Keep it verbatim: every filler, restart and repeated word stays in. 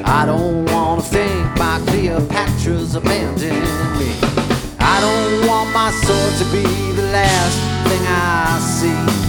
I don't wanna think my Cleopatra's abandoning me. I don't want my sword to be the last thing I see.